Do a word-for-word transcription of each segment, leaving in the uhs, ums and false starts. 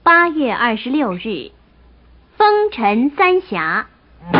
八月二十六日，风尘三峡。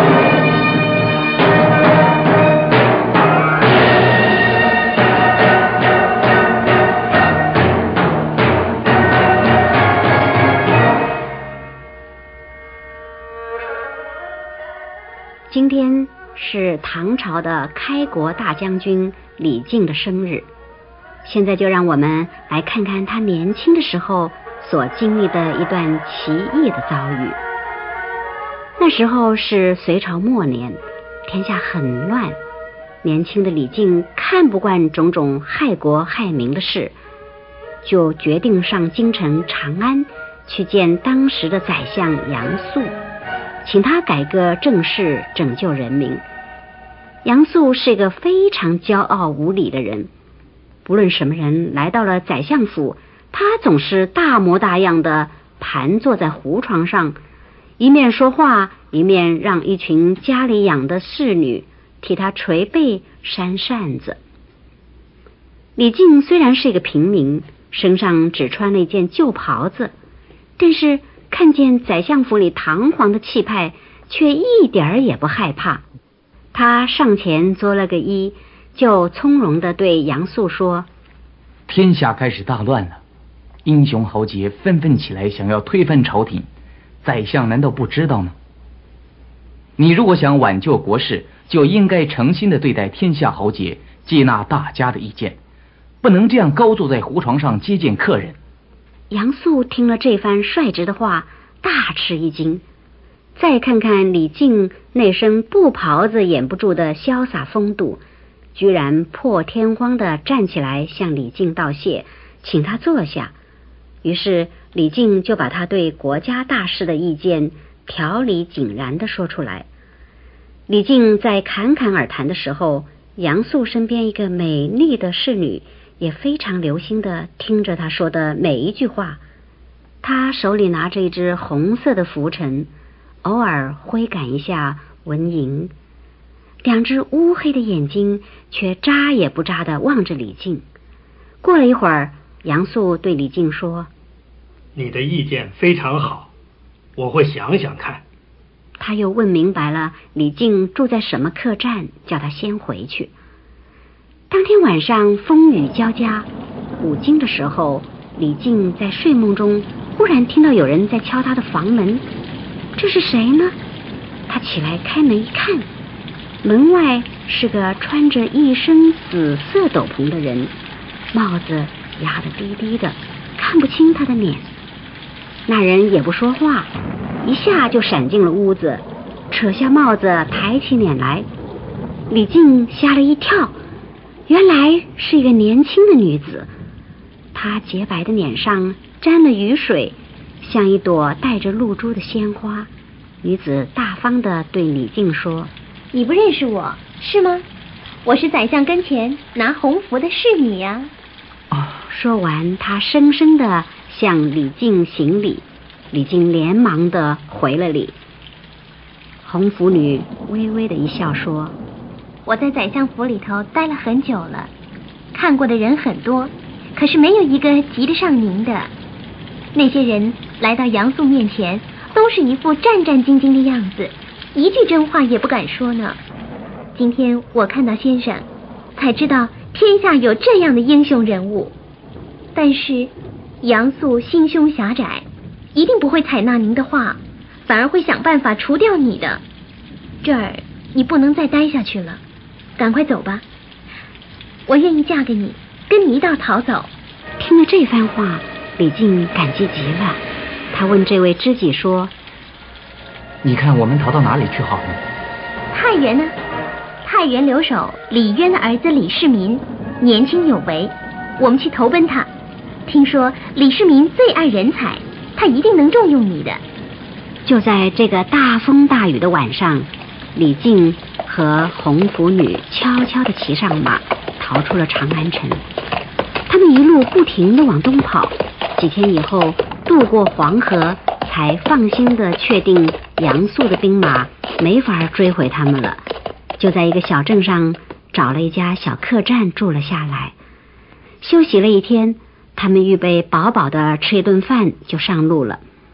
今天是唐朝的开国大将军李靖的生日，现在就让我们来看看他年轻的时候所经历的一段奇异的遭遇。那时候是隋朝末年，天下很乱，年轻的李靖看不惯种种害国害民的事，就决定上京城长安去见当时的宰相杨素，请他改革政事，拯救人民。杨素是一个非常骄傲无礼的人，不论什么人来到了宰相府，他总是大模大样的盘坐在胡床上，一面说话，一面让一群家里养的侍女替他捶背扇扇子。李靖虽然是一个平民，身上只穿了一件旧袍子，但是看见宰相府里堂皇的气派，却一点儿也不害怕。他上前作了个揖，就从容地对杨素说： 天下开始大乱了，英雄豪杰纷纷起来想要推翻朝廷，宰相难道不知道吗？你如果想挽救国事，就应该诚心地对待天下豪杰，接纳大家的意见，不能这样高坐在胡床上接见客人。 杨素听了这番率直的话，大吃一惊。再看看李靖那身布袍子掩不住的潇洒风度，居然破天荒地站起来向李靖道谢，请他坐下。于是李靖就把他对国家大事的意见条理井然地说出来。李靖在侃侃而谈的时候，杨素身边一个美丽的侍女也非常留心地听着他说的每一句话。他手里拿着一只红色的拂尘，偶尔挥赶一下纹银，两只乌黑的眼睛却眨也不眨地望着李靖。过了一会儿，杨素对李靖说： 你的意见非常好，我会想想看。 他又问明白了李靖住在什么客栈，叫他先回去。当天晚上风雨交加，午经的时候，李靖在睡梦中忽然听到有人在敲他的房门。这是谁呢？他起来开门一看，门外是个穿着一身紫色斗篷的人，帽子压得低低的，看不清他的脸。那人也不说话，一下就闪进了屋子，扯下帽子抬起脸来。李靖吓了一跳，原来是一个年轻的女子，她洁白的脸上沾了雨水，像一朵带着露珠的鲜花。女子大方地对李靖说： 你不认识我是吗？我是宰相跟前拿红符的侍女呀。 啊！说完，她深深地向李靖行礼。李靖连忙地回了礼。红符女微微的一笑说： 我在宰相府里头待了很久了，看过的人很多，可是没有一个及得上您的。那些人来到杨素面前，都是一副战战兢兢的样子，一句真话也不敢说呢。今天我看到先生，才知道天下有这样的英雄人物。但是杨素心胸狭窄，一定不会采纳您的话，反而会想办法除掉你的。这儿你不能再待下去了，赶快走吧，我愿意嫁给你，跟你一道逃走。 听了这番话，李靖感激极了。他问这位知己说： 你看我们逃到哪里去好呢？ 太原呢？太原留守李渊的儿子李世民年轻有为，我们去投奔他。听说李世民最爱人才，他一定能重用你的。 就在这个大风大雨的晚上，李靖和红拂女悄悄地骑上马，逃出了长安城。他们一路不停地往东跑，几天以后渡过黄河，才放心地确定杨素的兵马没法追回他们了，就在一个小镇上找了一家小客栈住了下来。休息了一天，他们预备饱饱的吃一顿饭就上路了。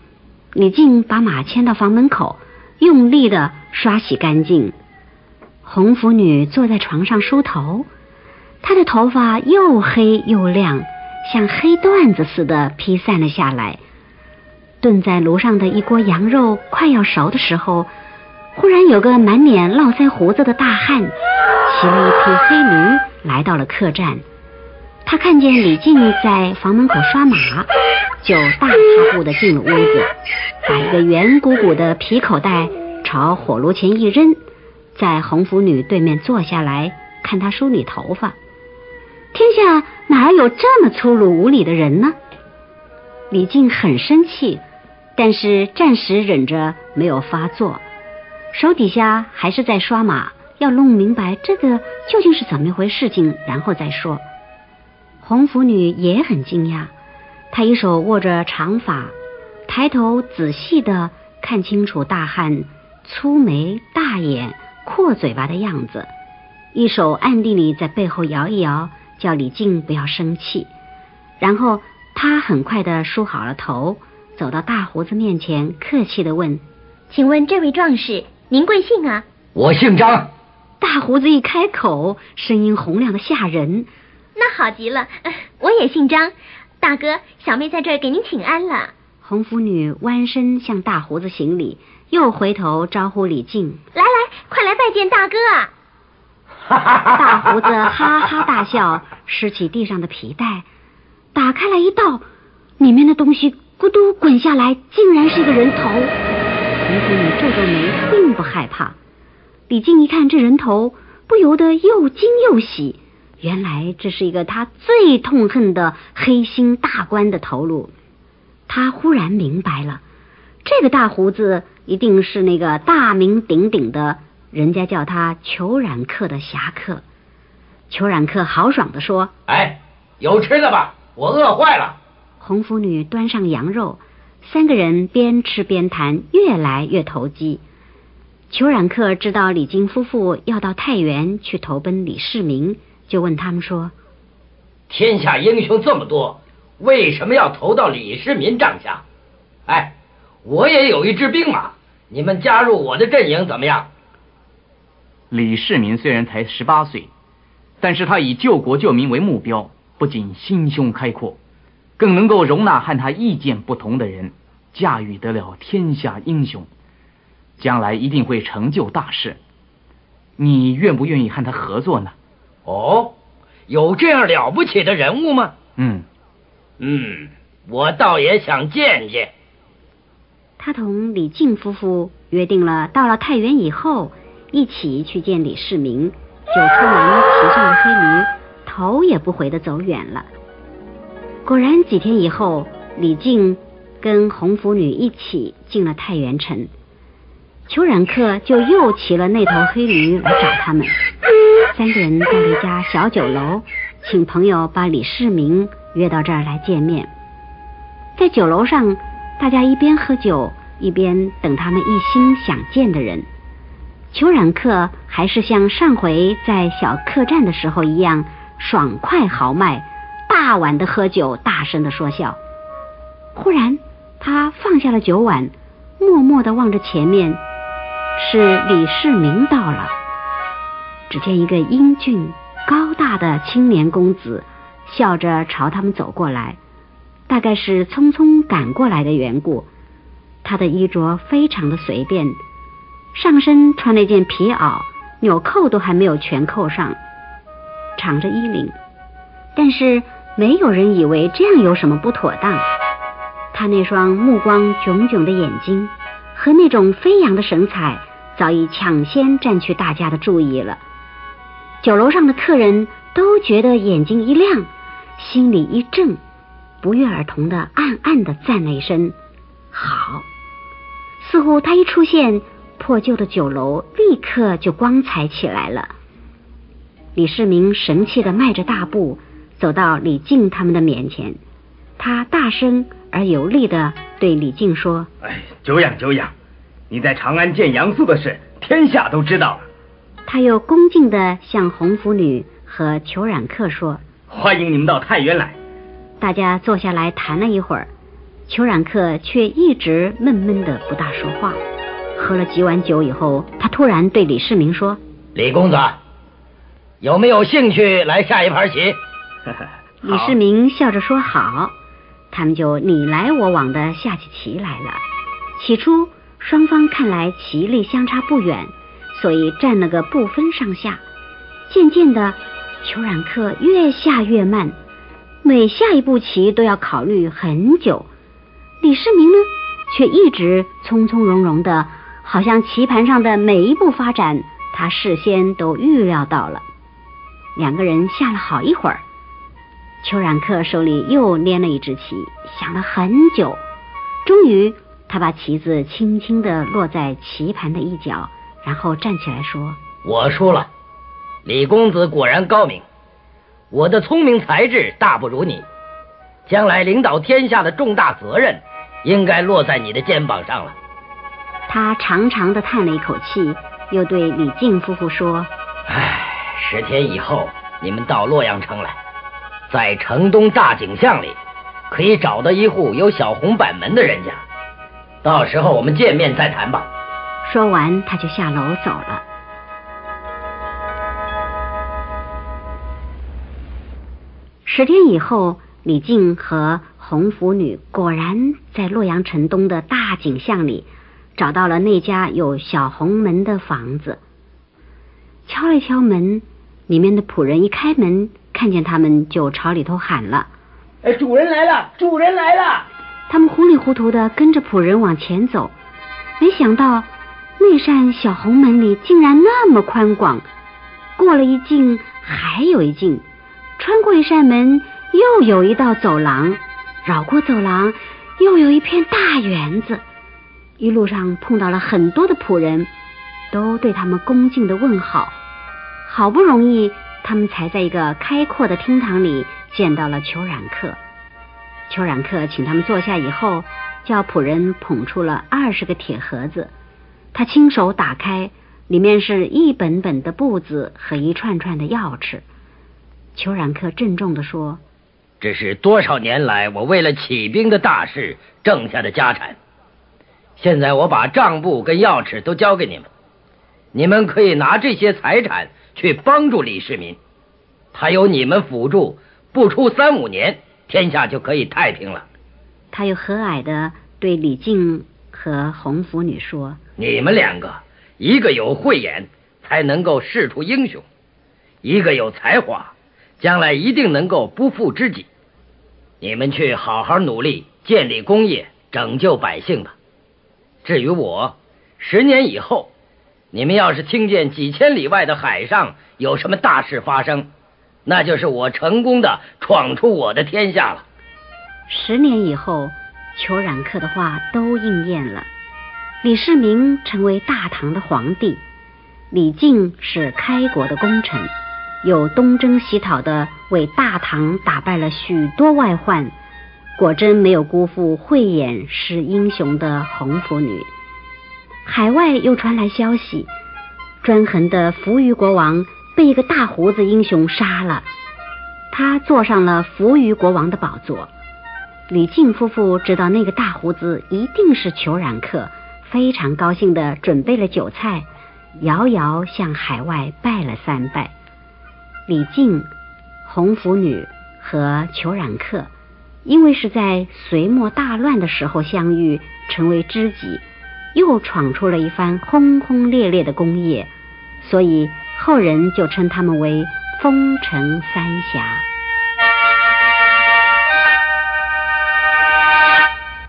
李靖把马牵到房门口，用力地刷洗干净。红拂女坐在床上梳头，她的头发又黑又亮，像黑缎子似的披散了下来。炖在炉上的一锅羊肉快要熟的时候，忽然有个满脸络腮胡子的大汉骑了一匹黑驴来到了客栈。他看见李靖在房门口刷马，就大踏步地进了屋子，把一个圆鼓鼓的皮口袋朝火炉前一扔，在红拂女对面坐下来看她梳理头发。天下哪有这么粗鲁无礼的人呢？李靖很生气，但是暂时忍着没有发作，手底下还是在刷马，要弄明白这个究竟是怎么一回事情，然后再说。红拂女也很惊讶，她一手握着长发，抬头仔细地看清楚大汉粗眉大眼阔嘴巴的样子，一手暗地里在背后摇一摇，叫李靖不要生气。然后他很快地梳好了头，走到大胡子面前，客气地问： 请问这位壮士，您贵姓啊？ 我姓张。 大胡子一开口，声音洪亮的吓人。 那好极了，我也姓张。大哥，小妹在这儿给您请安了。 红拂女弯身向大胡子行礼，又回头招呼李靖： 来来，快来拜见大哥啊！ 大胡子哈哈大笑，拾起地上的皮带，打开来一道，里面的东西咕嘟滚下来，竟然是一个人头。红拂女皱皱眉，并不害怕。李靖一看这人头，不由得又惊又喜，原来这是一个他最痛恨的黑心大官的头颅。他忽然明白了，这个大胡子一定是那个大名鼎鼎的，人家叫他裘染客的侠客。裘染客豪爽地说： 哎，有吃的吧，我饿坏了。 红拂女端上羊肉，三个人边吃边谈，越来越投机。裘染客知道李靖夫妇要到太原去投奔李世民，就问他们说： 天下英雄这么多，为什么要投到李世民帐下？哎，我也有一支兵马，你们加入我的阵营怎么样？ 李世民虽然才十八岁，但是他以救国救民为目标，不仅心胸开阔，更能够容纳和他意见不同的人，驾驭得了天下英雄，将来一定会成就大事。你愿不愿意和他合作呢？ 哦，有这样了不起的人物吗？ 嗯嗯，我倒也想见见。 他同李靖夫妇约定了，到了太原以后一起去见李世民，就出门骑上了黑驴，头也不回地走远了。果然几天以后，李靖跟红拂女一起进了太原城，裘染客就又骑了那头黑驴来找他们。三个人到了一家小酒楼，请朋友把李世民约到这儿来见面。在酒楼上，大家一边喝酒一边等他们一心想见的人。裘染客还是像上回在小客栈的时候一样，爽快豪迈，大碗的喝酒，大声的说笑。忽然他放下了酒碗，默默地望着前面，是李世民到了。只见一个英俊高大的青年公子笑着朝他们走过来，大概是匆匆赶过来的缘故。他的衣着非常的随便，上身穿了一件皮袄，纽扣都还没有全扣上，敞着衣领，但是没有人以为这样有什么不妥当。他那双目光炯炯的眼睛和那种飞扬的神采早已抢先占据大家的注意了。酒楼上的客人都觉得眼睛一亮，心里一震，不约而同的暗暗的赞了一声好。似乎他一出现，破旧的酒楼立刻就光彩起来了。李世民神气的迈着大步走到李靖他们的面前，他大声而有力的对李靖说： 哎，久仰久仰，你在长安见杨素的事天下都知道了。 他又恭敬地向红拂女和裘染客说： 欢迎你们到太原来。 大家坐下来谈了一会儿， 裘冉克却一直闷闷的不大说话。喝了几碗酒以后，他突然对李世民说： 李公子，有没有兴趣来下一盘棋？ 李世民笑着说好。他们就你来我往的下起棋来了。起初双方看来棋力相差不远，所以战了个不分上下。渐渐的，裘冉克越下越慢，每下一步棋都要考虑很久。李世民呢，却一直从从容容的，好像棋盘上的每一步发展，他事先都预料到了。两个人下了好一会儿，裘冉克手里又拈了一只棋，想了很久，终于他把棋子轻轻地落在棋盘的一角，然后站起来说： 我输了。李公子果然高明，我的聪明才智大不如你，将来领导天下的重大责任应该落在你的肩膀上了。 他长长的叹了一口气，又对李靖夫妇说： 唉，十天以后你们到洛阳城来，在城东大景巷里可以找到一户有小红板门的人家，到时候我们见面再谈吧。 说完他就下楼走了。十天以后，李靖和红拂女果然在洛阳城东的大景巷里找到了那家有小红门的房子。敲了一敲门，里面的仆人一开门，看见他们就朝里头喊了： 哎，主人来了，主人来了！ 他们糊里糊涂的跟着仆人往前走，没想到那扇小红门里竟然那么宽广，过了一径还有一径，穿过一扇门又有一道走廊，绕过走廊又有一片大园子。一路上碰到了很多的仆人，都对他们恭敬的问好。好不容易他们才在一个开阔的厅堂里见到了裘冉克。裘冉克请他们坐下以后，叫仆人捧出了二十个铁盒子，他亲手打开，里面是一本本的簿子和一串串的钥匙。裘冉克郑重地说： 这是多少年来我为了起兵的大事挣下的家产，现在我把账簿跟钥匙都交给你们，你们可以拿这些财产去帮助李世民，他有你们辅助，不出三五年，天下就可以太平了。 他又和蔼地对李靖和红拂女说： 你们两个，一个有慧眼，才能够识出英雄；一个有才华，将来一定能够不负知己。你们去好好努力，建立功业，拯救百姓吧。至于我，十年以后，你们要是听见几千里外的海上有什么大事发生，那就是我成功的闯出我的天下了。 十年以后，裘冉克的话都应验了。李世民成为大唐的皇帝，李靖是开国的功臣，又东征西讨的为大唐打败了许多外患，果真没有辜负慧眼识英雄的红拂女。海外又传来消息，专横的扶余国王被一个大胡子英雄杀了，他坐上了扶余国王的宝座。李靖夫妇知道那个大胡子一定是裘冉克，非常高兴地准备了酒菜，遥遥向海外拜了三拜。李靖、红拂女和裘冉克因为是在隋末大乱的时候相遇，成为知己，又闯出了一番轰轰烈烈的功业，所以后人就称他们为风城三侠。